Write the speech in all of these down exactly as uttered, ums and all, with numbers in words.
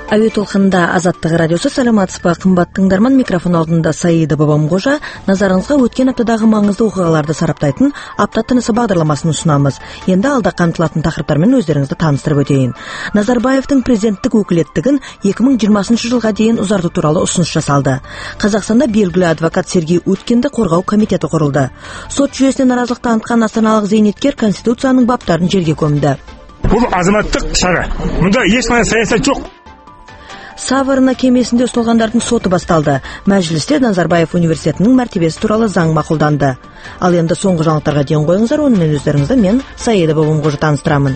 Әуе толқынында Азаттық радиосы. Саламатсызбы, қымбат тыңдарман, микрофон алдында Саида Бабамқожа. Назарыңызға өткен аптадағы маңызды оқиғаларды сараптайтын апта тынысы бағдарламасын ұсынамыз. Енді алда қамтылатын тақырыптармен өздеріңізді таныстырып өтейін. Назарбаевтың президенттік өкілеттігін екі мың жиырмасыншы жылға дейін ұзарту туралы ұсыныс жасалды. Қазақстанда белгілі адвокат Сергей Уткинді қорғау комитеті құрылды. Сот жүйесіне наразылық танытқан астаналық зейнеткер Конституцияның баптарын жерге көмді. Бұл азаматтық шара. Мұнда ешқандай саясат жоқ. Саварна кемесінде ұсталғандардың соты басталды. Мәжілісте Назарбаев университетінің мәртебесі туралы заң мақұлданды. Ал енді соңғы жаңалықтарға дейін қойыңыздар, онымен өздеріңізді мен Саида Бабамқожа таныстырамын.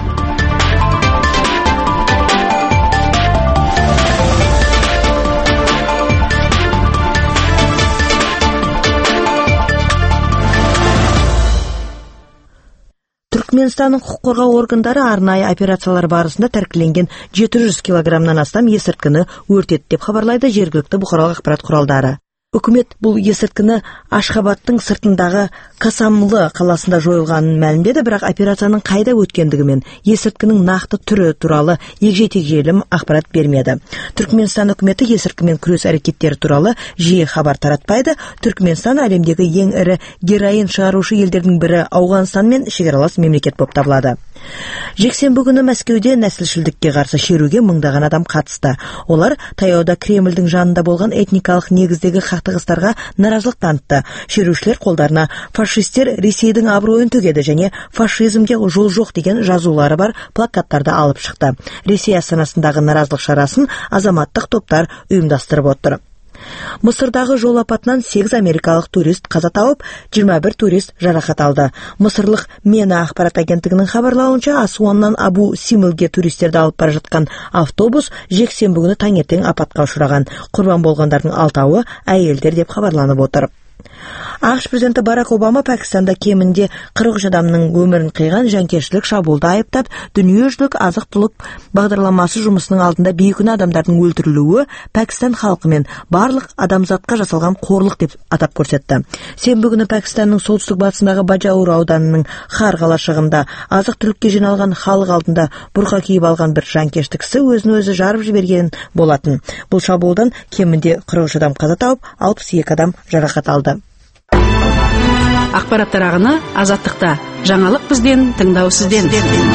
Түркменстанның құқық қорғау органдары арнайы операциялар барысында тәркіленген жеті жүз килограммнан астам есірткіні өртетті деп хабарлайды жергілікті бұқаралық ақпарат құралдары. Үкімет бұл есірткіні Ашхабадтың сыртындағы Касамлы қаласында жойылғанын мәлімдеді, бірақ операцияның қайда өткендігі мен есірткінің нақты түрі туралы егжей-тегжейлі ақпарат бермеді. Түркменстан үкіметі есірткімен күрес әрекеттері туралы жиі хабар таратпайды. Түркменстан әлемдегі ең ірі героин шығарушы елдердің бірі, Ауғанстанмен шекаралас мемлекет болып табылады. Жексенбі күні Мәскеуде нәсілшілдікке қарсы шеруге мыңдаған адам қатысты. Олар таяуда Кремльдің жанында болған этникалық негіздегі қақтығыстарға наразылық танытты. Шерушілер қолдарына фашистер Ресейдің абыройын төгеді және фашизмге жол жоқ деген жазулары бар плакаттарды алып шықты. Ресей астанасындағы наразылық шарасын азаматтық топтар ұйымдастырып отыр. Мысырдағы жол апатынан сегіз америкалық турист қаза тауып, жиырма бір турист жарақат алды. Мысырлық Мена ақпарат агенттігінің хабарлауынша, Асуаннан Абу Симылге туристерді алып бара жатқан автобус жексенбі күні таңертең апатқа ұшыраған. Құрбан болғандардың алтауы әйелдер деп хабарланып отыр. ақш президенті Барак Обама Пәкістанда кемінде қырық үш адамның өмірін қиған жанкештілік шабуылды айыптап, дүниежүзілік азық-түлік бағдарламасы жұмысының алдында бейкүнә адамдардың өлтірілуі Пәкістан халқы мен барлық адамзатқа жасалған қорлық деп атап көрсетті. Сенбі күні Пәкістанның солтүстік батысындағы Баджаур ауданының Хар қалашығында азық-түлікке жиналған халық алдында бұрқа киіп алған бір жанкешті кісі өзін өзі жарып жіберген болатын. Бұл шабуылдан кемінде қырық үш адам қаза тауып, алпыс екі адам жарақат алды. Ақпараттар ағыны Азаттықта. Жаңалық бізден, тыңдау сізден.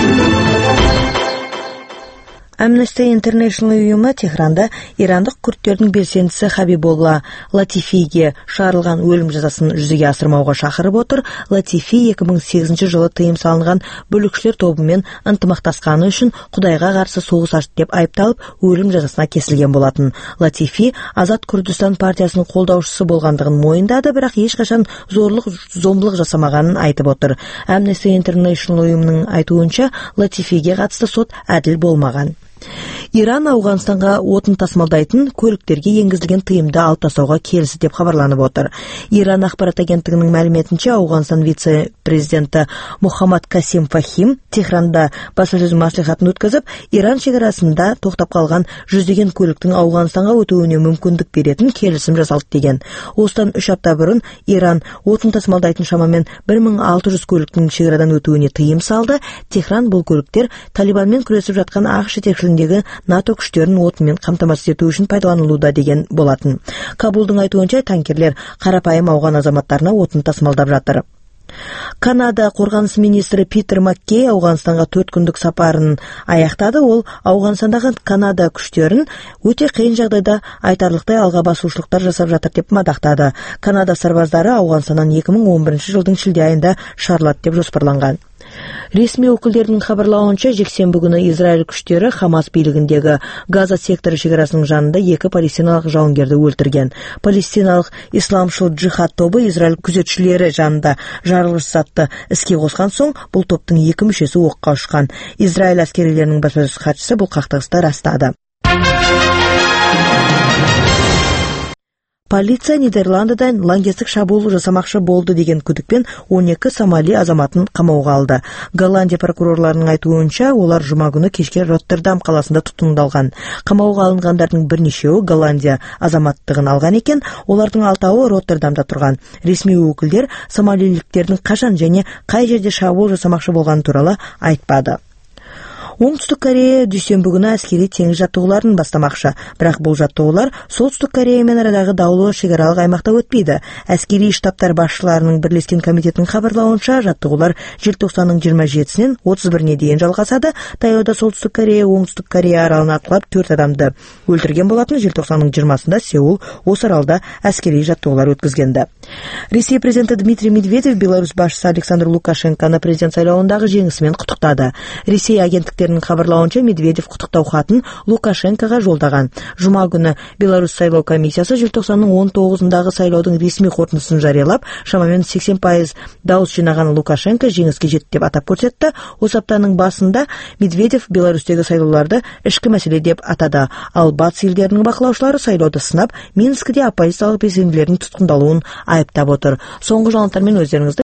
Amnesty International ұйымы Техранда ирандық күрдтердің белсендісі Хабиболла Латифиге шығарылған өлім жазасын жүзеге асырмауға шақырып отыр. Латифи екі мың сегізінші жылы тыйым салынған бүлікшілер тобымен ынтымақтасқаны үшін Құдайға қарсы соғыс ашты деп айыпталып, өлім жазасына кесілген болатын. Латифи Азат Күрдістан партиясының қолдаушысы болғандығын мойындады, бірақ ешқашан зорлық, зомбылық жасамағанын айтып отыр. Amnesty International ұйымының айтуынша, Латифиге қатысты сот әділ болмаған. Иран Ауғанстанға отын тасымалдайтын көліктерге енгізілген тыйымды алып тастауға келісті деп хабарланып отыр. Иран ақпарат агенттігінің мәліметінше, Ауғанстан вице-президенті Мухаммад Касим Фахим Техранда баспасөз мәслихатын өткізіп, Иран шекарасында тоқтап қалған жүздеген көліктің Ауғанстанға өтуіне мүмкіндік беретін келісім жасалды деген. Осыдан үш апта бұрын Иран отын тасымалдайтын шамамен бір мың алты жүз көліктің шекарадан өтуіне тыйым салды. Техран бұл көліктер Талибанмен күресіп жатқан ақш жетекшілігіндегі НАТО күштерін отынмен қамтамасыз ету үшін пайдаланылуда деген болатын. Кабулдың айтуынша, танкерлер қарапайым ауған азаматтарына отын тасымалдап жатыр. Канада қорғаныс министрі Питер Маккей Ауғанстанға төрт күндік сапарын аяқтады. Ол Ауғанстандағы Канада күштерін өте қиын жағдайда айтарлықтай алға басушылықтар жасап жатыр деп мадақтады. Канада сарбаздары Ауғанстаннан екі мың он бірінші жылдың шілде айында шығарылады деп жоспарланған. Ресми өкілдердің хабарлауынша, жексенбі күні Израиль күштері Хамас билігіндегі Газа секторы шекарасының жанында екі палестиналық жауынгерді өлтірген. Палестиналық исламшыл джихад тобы Израиль күзетшілері жанында жарылғыш затты іске қосқан соң, бұл топтың екі мүшесі оққа ұшқан. Израиль әскерилерінің баспасөз хатшысы бұл қақтығысты растады. Полиция Нидерландыдан лаңкестік шабуыл жасамақшы болды деген күдікпен он екі Сомали азаматын қамауға алды. Голландия прокурорларының айтуынша, олар жұма күні кешке Роттердам қаласында тұтқындалған. Қамауға алынғандардың бірнешеуі Голландия азаматтығын алған екен, олардың алтауы Роттердамда тұрған. Ресми өкілдер сомалиліктердің қашан және қай жерде шабуыл жасамақшы болғаны туралы айтпады. Оңтүстүк Корея дүйсенбі күнү аскери теңиз жаттыгууларын баштамакчы, бирок бул жаттыгуулар Солтүстүк Корея менен арадагы даулуу чек аралык аймакта өтпөйдү. Аскери штабтар башчыларынын бирлешкен комитетинин кабарлауынча, жаттыгуулар желтоқсандын жыйырма жетисинен отуз бирине чейин жалгасады. Таяуда Солтүстүк Корея Оңтүстүк Корея аралына атлап төрт адамды өлтүргөн болатын. Желтоқсандын жыйырмасында Сеул осы аралда аскери жаттыгуулар өткүзгөндө. Ресей президенти Дмитрий Медведев Беларусь башчысы Александр Лукашенкону президент сайлоосундагы жеңиси менен куттуктады. Ресей агенттиктеринин кабарлауынча, Медведев куттуктоо хатын Лукашенкого жолдаган. Жума күнү Беларусь сайлоо комиссиясы желтоқсандын он тогузундагы сайлоодун ресмий корутундусун жарыялап, шамамен сексен пайыз дауыс жинаган Лукашенко жеңиске жетти деп атап көрсөттү. Осы аптанын басында Медведев Беларустегі сайлооларды ички маселе деп атады. Ал батыс элдеринин бакылаучулары сайлоодо сынап, Минскиде оппозициялык белсендилердин туткундалуун айыптап отур. Соңку жаңылыктар менен өздөрүңүздү